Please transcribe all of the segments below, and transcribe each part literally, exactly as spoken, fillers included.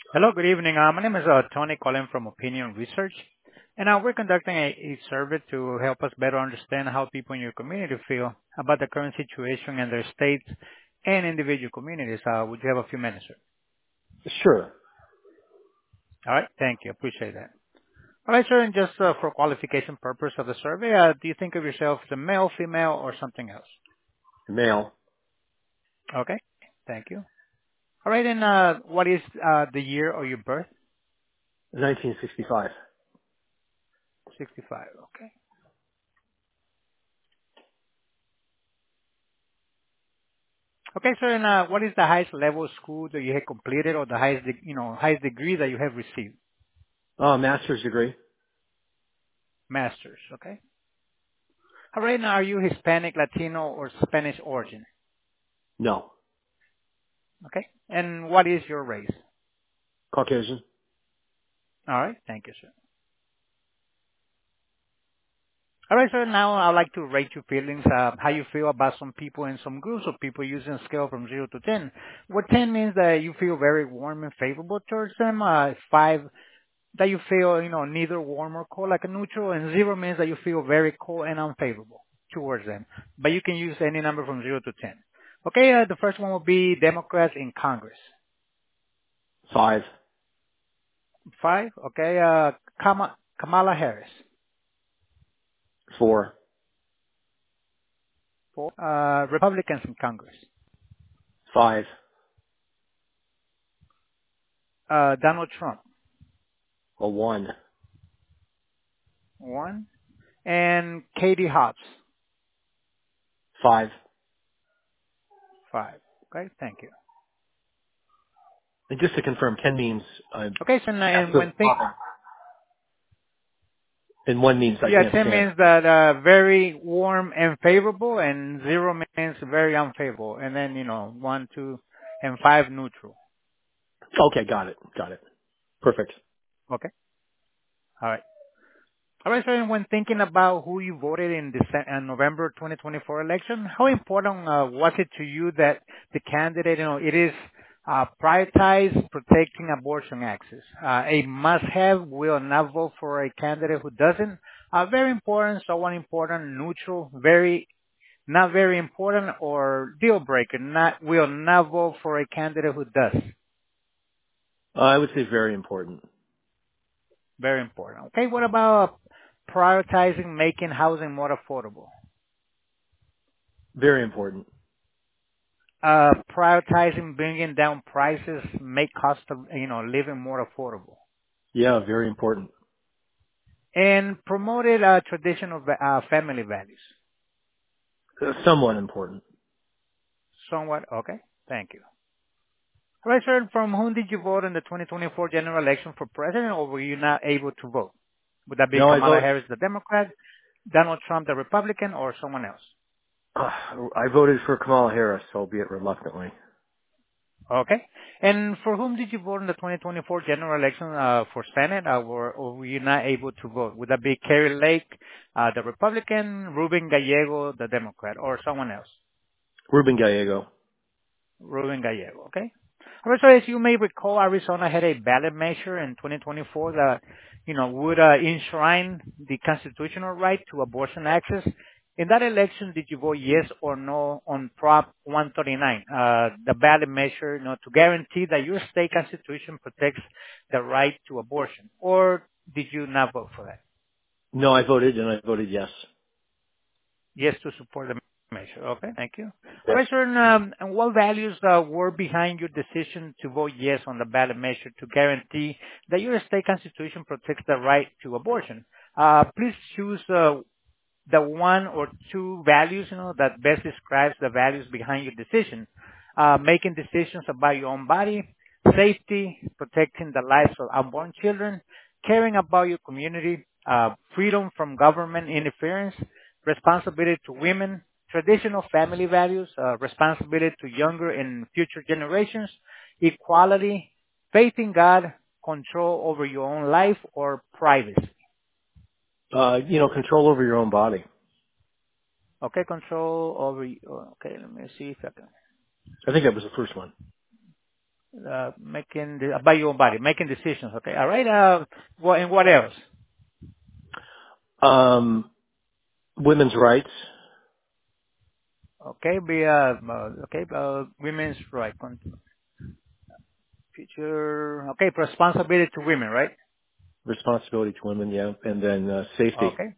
Hello, good evening. Uh, my name is uh, Tony calling from Opinion Research, and uh, we're conducting a, a survey to help us better understand how people in your community feel about the current situation in their states and individual communities. Uh, would you have a few minutes, sir? Sure. All right, thank you. Appreciate that. All right, sir, and just uh, for qualification purpose of the survey, uh, do you think of yourself as a male, female, or something else? Male. Okay, thank you. All right, and uh, what is uh, the year of your birth? nineteen sixty-five. sixty-five, okay. Okay, sir, and uh, what is the highest level of school that you have completed or the highest, de- you know, highest degree that you have received? Uh, master's degree. Master's, okay. All right, now are you Hispanic, Latino, or Spanish origin? No. Okay. And what is your race? Caucasian. All right, thank you, sir. All right, sir, now I'd like to rate your feelings, uh, how you feel about some people and some groups of people using a scale from zero to ten. Where ten means that you feel very warm and favorable towards them, uh, five that you feel, you know, neither warm or cold, like a neutral, and zero means that you feel very cold and unfavorable towards them. But you can use any number from zero to ten. Okay, uh, the first one will be Democrats in Congress. Five. Five. Okay, uh, Kama, Kamala Harris. Four. Four. Uh, Republicans in Congress. Five. Uh, Donald Trump. A one. One. And Katie Hobbs. Five. Five. Okay, thank you. And just to confirm, ten means I'm Okay, so now, and absolutely when think, fine. And one means I yeah, can't ten stand. means that uh, very warm and favorable, and zero means very unfavorable, and then you know one, two, and five neutral. Okay, got it. Got it. Perfect. Okay, all right, all right. So and when thinking about who you voted in December, uh, November twenty twenty-four election, how important uh, was it to you that the candidate, you know, it is uh, prioritize protecting abortion access, uh, a must-have. Will not vote for a candidate who doesn't. Uh, very important, someone important, neutral, very not very important, or deal breaker, not will not vote for a candidate who does. Uh, I would say very important. Very important. Okay, what about prioritizing making housing more affordable? Very important. Uh, prioritizing bringing down prices, make cost of, you know, living more affordable. Yeah, very important. And promoted uh, traditional va- uh, family values. Uh, somewhat important. Somewhat, okay, thank you. All right, sir, from whom did you vote in the twenty twenty-four general election for president, or were you not able to vote? Would that be No, I Kamala vote. Harris, the Democrat, Donald Trump, the Republican, or someone else? Uh, I voted for Kamala Harris, albeit reluctantly. Okay. And for whom did you vote in the twenty twenty-four general election uh, for Senate, uh, or, or were you not able to vote? Would that be Kerry Lake, uh, the Republican, Ruben Gallego, the Democrat, or someone else? Ruben Gallego. Ruben Gallego, okay? All right, so as you may recall, Arizona had a ballot measure in twenty twenty-four that, you know, would uh, enshrine the constitutional right to abortion access. In that election, did you vote yes or no on Prop one thirty-nine, uh, the ballot measure, you know, to guarantee that your state constitution protects the right to abortion? Or did you not vote for that? No, I voted and I voted yes. Yes, to support the measure. Okay, thank you. All Yes. right, sir. And, um, and what values uh, were behind your decision to vote yes on the ballot measure to guarantee that your state constitution protects the right to abortion? Uh, please choose uh, the one or two values, you know, that best describes the values behind your decision. Uh, making decisions about your own body, safety, protecting the lives of unborn children, caring about your community, uh, freedom from government interference, responsibility to women, traditional family values, uh, responsibility to younger and future generations, equality, faith in God, control over your own life, or privacy. Uh, you know, control over your own body. Okay, control over. Okay, let me see if I can. I think that was the first one. Uh, making the, by your own body, making decisions. Okay. All right. Uh, what and what else? Um, women's rights. Okay. Be uh, uh okay. Uh, women's right. Future. Okay. Responsibility to women. Right. Responsibility to women, yeah. And then uh, safety. Okay.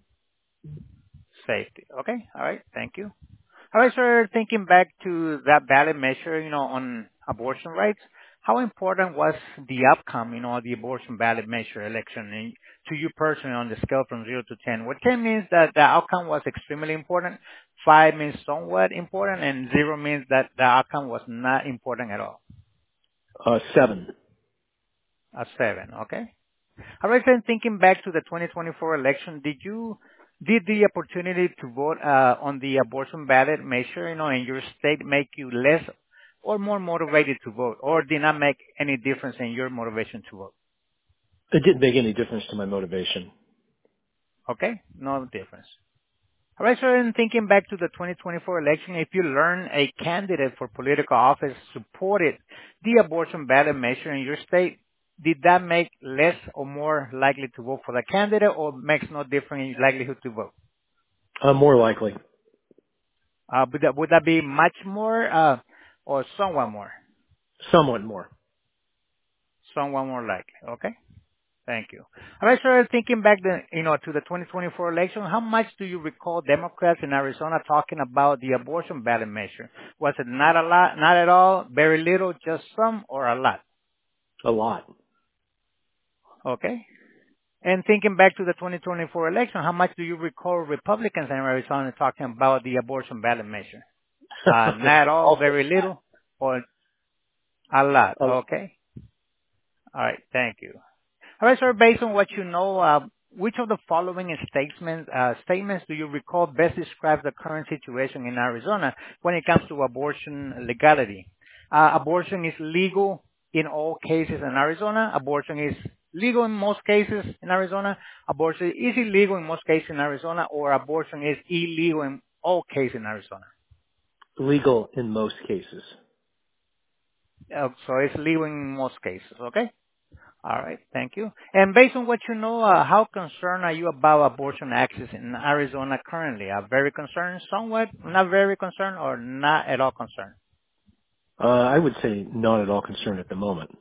Safety. Okay. All right. Thank you. All right, sir. Thinking back to that ballot measure, you know, on abortion rights, how important was the outcome, you know, of the abortion ballot measure election in, to you personally on the scale from zero to ten? Where ten means that the outcome was extremely important, five means somewhat important, and zero means that the outcome was not important at all. Uh, seven. A seven, okay? All right, then thinking back to the twenty twenty-four election, did you did the opportunity to vote uh, on the abortion ballot measure, you know, in your state make you less or more motivated to vote, or did not make any difference in your motivation to vote? It didn't make any difference to my motivation. Okay, no difference. All right, so in thinking back to the twenty twenty-four election, if you learn a candidate for political office supported the abortion ballot measure in your state, did that make less or more likely to vote for the candidate, or makes no difference in your likelihood to vote? Uh, more likely. Uh, would that, would that be much more, uh, or somewhat more? Somewhat more. Somewhat more likely. Okay. Thank you. All right, sir. Thinking back, the, you know, to the twenty twenty-four election, how much do you recall Democrats in Arizona talking about the abortion ballot measure? Was it not a lot, not at all, very little, just some, or a lot? A lot. Okay. And thinking back to the twenty twenty-four election, how much do you recall Republicans in Arizona talking about the abortion ballot measure? Uh, not at all, Also very little, or a lot? a lot. Okay. All right. Thank you. All right, sir. Based on what you know, uh, which of the following statements uh, statements do you recall best describes the current situation in Arizona when it comes to abortion legality? Uh, abortion is legal in all cases in Arizona. Abortion is legal in most cases in Arizona. Abortion is illegal in most cases in Arizona, or abortion is illegal in all cases in Arizona. Legal in most cases. Uh, so it's legal in most cases. Okay. All right. Thank you. And based on what you know, uh, how concerned are you about abortion access in Arizona currently? Are very concerned, somewhat, not very concerned, or not at all concerned? Uh, I would say not at all concerned at the moment.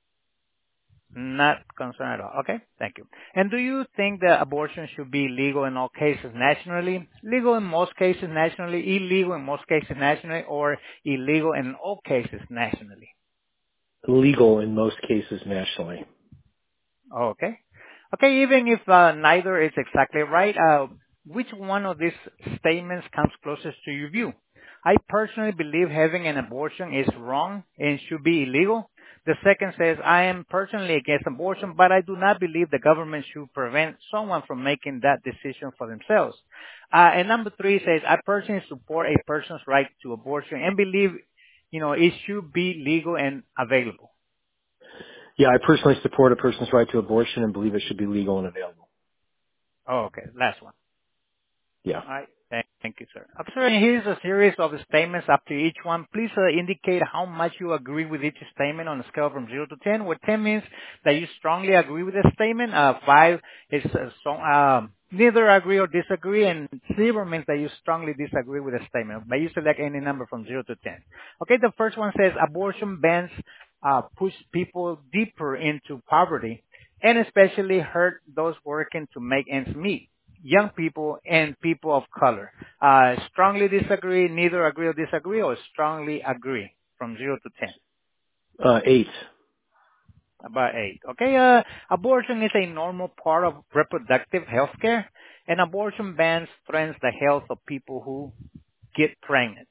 Not concerned at all. Okay. Thank you. And do you think that abortion should be legal in all cases nationally, legal in most cases nationally, illegal in most cases nationally, or illegal in all cases nationally? Legal in most cases nationally. Okay. Okay, even if uh, neither is exactly right, uh, which one of these statements comes closest to your view? I personally believe having an abortion is wrong and should be illegal. The second says, I am personally against abortion, but I do not believe the government should prevent someone from making that decision for themselves. Uh, and number three says, I personally support a person's right to abortion and believe, you know, it should be legal and available. Yeah, I personally support a person's right to abortion and believe it should be legal and available. Oh, okay, last one. Yeah. All right. Thank thank you, sir. Uh, Sir, here's a series of statements after each one. Please uh, indicate how much you agree with each statement on a scale from zero to ten, where ten means that you strongly agree with the statement. Uh, five is uh, so, um, neither agree or disagree, and zero means that you strongly disagree with the statement. But you select any number from zero to ten. Okay, the first one says abortion bans uh, push people deeper into poverty and especially hurt those working to make ends meet, young people and people of color. Uh, strongly disagree, neither agree or disagree, or strongly agree from zero to ten. Uh, eight. About eight. Okay, uh, abortion is a normal part of reproductive health care, and abortion bans threatens the health of people who get pregnant.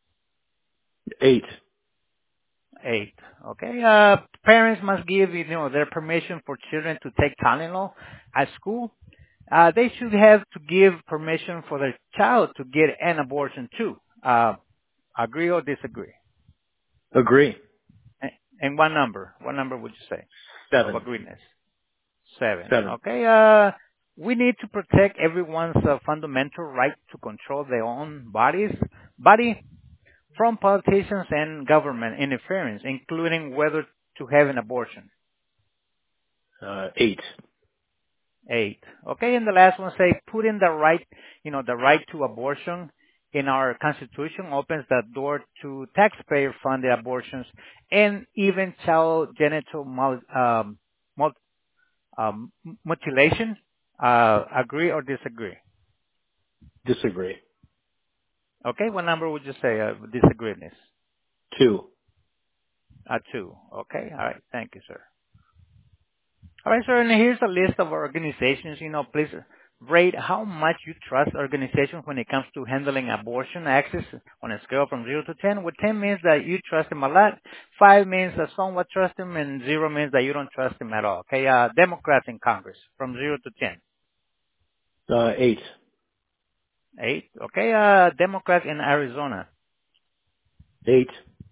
Eight. Eight. Okay, uh, parents must give, you know, their permission for children to take Tylenol at school. Uh, they should have to give permission for their child to get an abortion too. Uh, agree or disagree? Agree. And and what number? What number would you say of Seven. agreement? Seven. Seven. Okay. Uh, we need to protect everyone's uh, fundamental right to control their own bodies. Body. from politicians and government interference, including whether to have an abortion? Uh, eight. Eight. Okay, and the last one say putting the right, you know, the right to abortion in our Constitution opens the door to taxpayer-funded abortions and even child genital mul- um, mul- um, mutilation. Uh, agree or disagree? Disagree. Okay, what number would you say uh, disagree in this? Two. Uh, two. Okay, all right. Thank you, sir. All right, sir, and here's a list of organizations. You know, please rate how much you trust organizations when it comes to handling abortion access on a scale from zero to ten, where ten means that you trust them a lot, five means that somewhat trust them, and zero means that you don't trust them at all. Okay, uh, Democrats in Congress from zero to ten. Uh, eight. Eight. Okay, uh, Democrats in Arizona. Eight.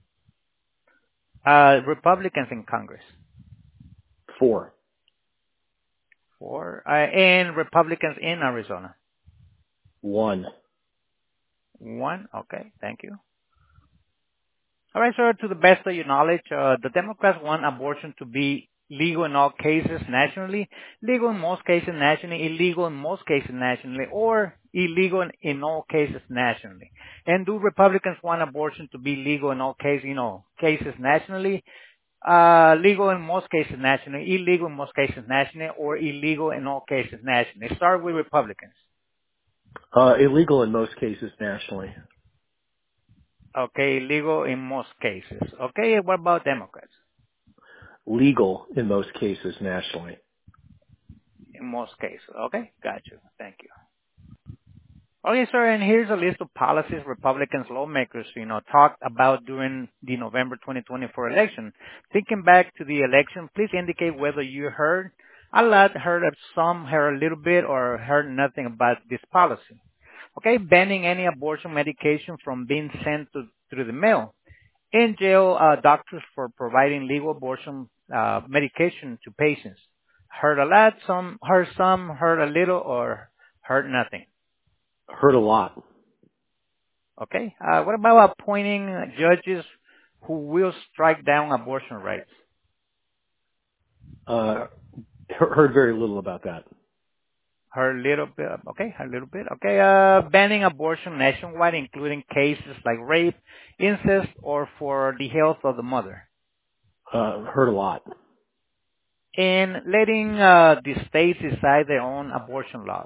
Uh, Republicans in Congress. Four. Four. Uh, and Republicans in Arizona. One. One. Okay, thank you. All right, sir, to the best of your knowledge, uh, the Democrats want abortion to be legal in all cases nationally, legal in most cases nationally, illegal in most cases nationally, or illegal in, in all cases nationally. And do Republicans want abortion to be legal in all cases, you know, cases nationally, uh, legal in most cases nationally, illegal in most cases nationally, or illegal in all cases nationally? Start with Republicans. Uh, illegal in most cases nationally. Okay, legal in most cases. Okay, what about Democrats? Legal in most cases nationally. In most cases. Okay, got you. Thank you. Okay, sir, and here's a list of policies Republicans lawmakers, you know, talked about during the November twenty twenty-four election. Thinking back to the election, please indicate whether you heard a lot, heard of some, heard a little bit, or heard nothing about this policy. Okay, banning any abortion medication from being sent to, through the mail. In jail, uh, doctors for providing legal abortion uh, medication to patients. Heard a lot, some heard some, heard a little, or heard nothing. Heard a lot. Okay. Uh, what about appointing judges who will strike down abortion rights? Uh, he- heard very little about that. Heard a little bit. Okay, heard a little bit. Okay. Uh, banning abortion nationwide, including cases like rape, incest, or for the health of the mother. Uh, heard a lot. And letting uh, the states decide their own abortion laws.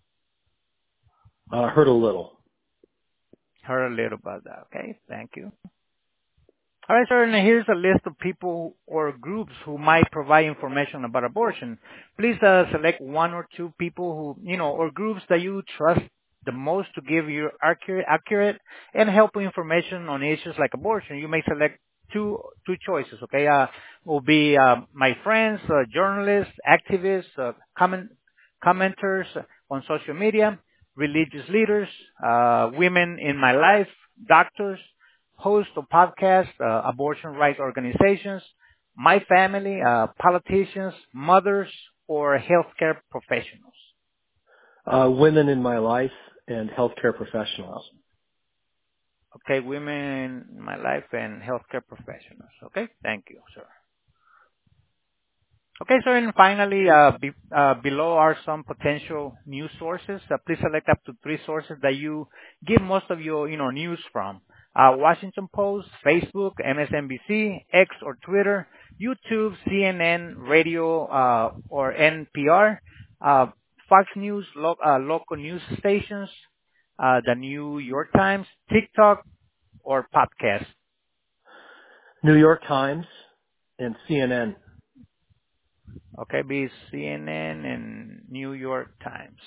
Uh, heard a little. Heard a little about that. Okay, thank you. All right, sir, and here's a list of people or groups who might provide information about abortion. Please uh, select one or two people who, you know, or groups that you trust the most to give you accurate, accurate and helpful information on issues like abortion. You may select two two choices, okay? Uh, will be uh, my friends, uh, journalists, activists, uh, comment, commenters on social media, religious leaders, uh, women in my life, doctors, hosts of podcasts, uh, abortion rights organizations, my family, uh, politicians, mothers, or healthcare professionals. Uh, women in my life and healthcare professionals. Okay, women in my life and healthcare professionals. Okay, thank you, sir. Okay, sir, and finally, uh, be, uh, below are some potential news sources. Uh, please select up to three sources that you get most of your, you know, news from. Uh, Washington Post, Facebook, M S N B C, X or Twitter, YouTube, C N N, radio, uh, or N P R, uh, Fox News, lo- uh, local news stations, uh, the New York Times, TikTok, or podcast. New York Times and C N N. Okay, be C N N and New York Times.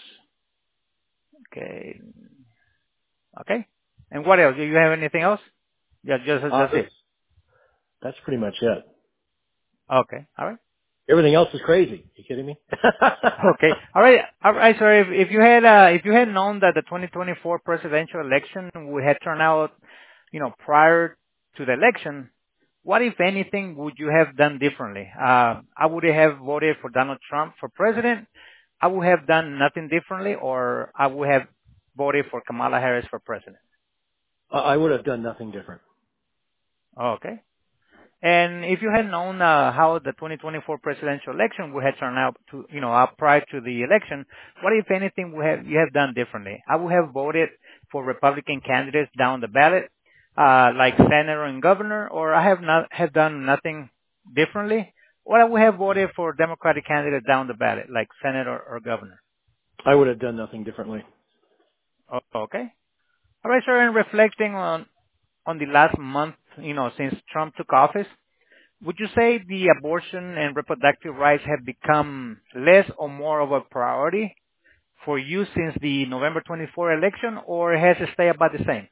Okay. Okay. And what else? Do you have anything else? Yeah, just Uh, that's that's, it. that's pretty much it. Okay. All right. Everything else is crazy. You kidding me? Okay. All right. All right. So if, if you had uh, if you had known that the twenty twenty-four presidential election would have turned out, you know, prior to the election, what if anything would you have done differently? Uh, I would have voted for Donald Trump for president. I would have done nothing differently, or I would have voted for Kamala Harris for president. I I would have done nothing different. Okay. And if you had known uh, how the twenty twenty-four presidential election would have turned out to, you know, uh, prior to the election, what if anything would have you have done differently? I would have voted for Republican candidates down the ballot, uh, like senator and governor, or I have not have done nothing differently, or I would have voted for Democratic candidates down the ballot, like senator or governor. I would have done nothing differently. O- Okay. All right, sir. And reflecting on on the last month, you know, since Trump took office. Would you say the abortion and reproductive rights have become less or more of a priority for you since the November twenty-fourth election, or has it stayed about the same?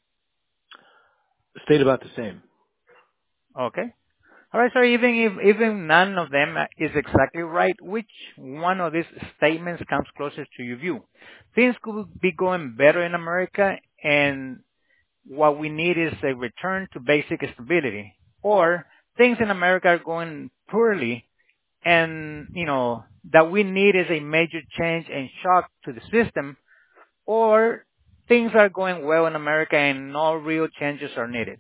Stayed about the same. Okay. All right, so even if even none of them is exactly right, which one of these statements comes closest to your view? Things could be going better in America, and what we need is a return to basic stability. Or things in America are going poorly, and you know that we need is a major change and shock to the system, or things are going well in America and no real changes are needed.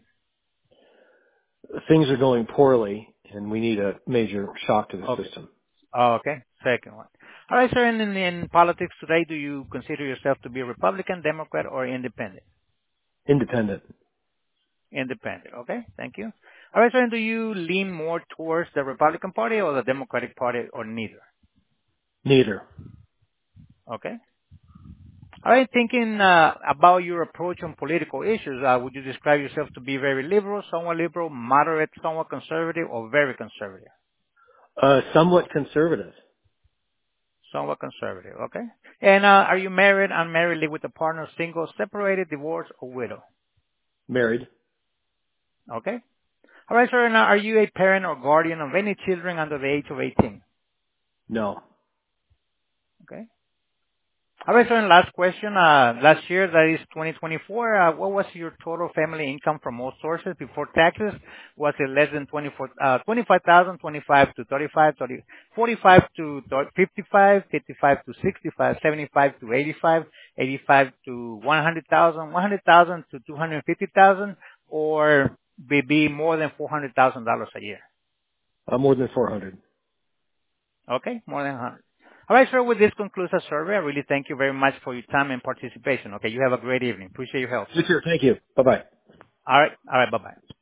Things are going poorly, and we need a major shock to the Okay. system. Oh, okay. Second one. All right, sir. And in, in politics today, do you consider yourself to be Republican, Democrat, or independent? Independent. Independent. Okay. Thank you. All right, sir. And do you lean more towards the Republican Party or the Democratic Party, or neither? Neither. Okay. All right, thinking uh, about your approach on political issues, uh, would you describe yourself to be very liberal, somewhat liberal, moderate, somewhat conservative, or very conservative? Uh, somewhat conservative. Somewhat conservative, okay. And uh, are you married, unmarried, live with a partner, single, separated, divorced, or widow? Married. Okay. All right, sir, and uh, are you a parent or guardian of any children under the age of eighteen? No. Okay. All right, so and last question. Uh, last year, that is twenty twenty-four, uh, what was your total family income from all sources before taxes? Was it less than twenty-four, uh, twenty-five thousand, twenty-five to thirty-five, thirty, forty-five to fifty-five, fifty-five to sixty-five, seventy-five to eighty-five, eighty-five to one hundred thousand, one hundred thousand to two hundred fifty thousand, or maybe more than four hundred thousand dollars a year? Uh, more than four hundred. Okay, more than one hundred. All right, sir, with this concludes our survey. I really thank you very much for your time and participation. Okay, you have a great evening. Appreciate your help. Sure. Thank you. Bye bye. All right, all right, bye-bye.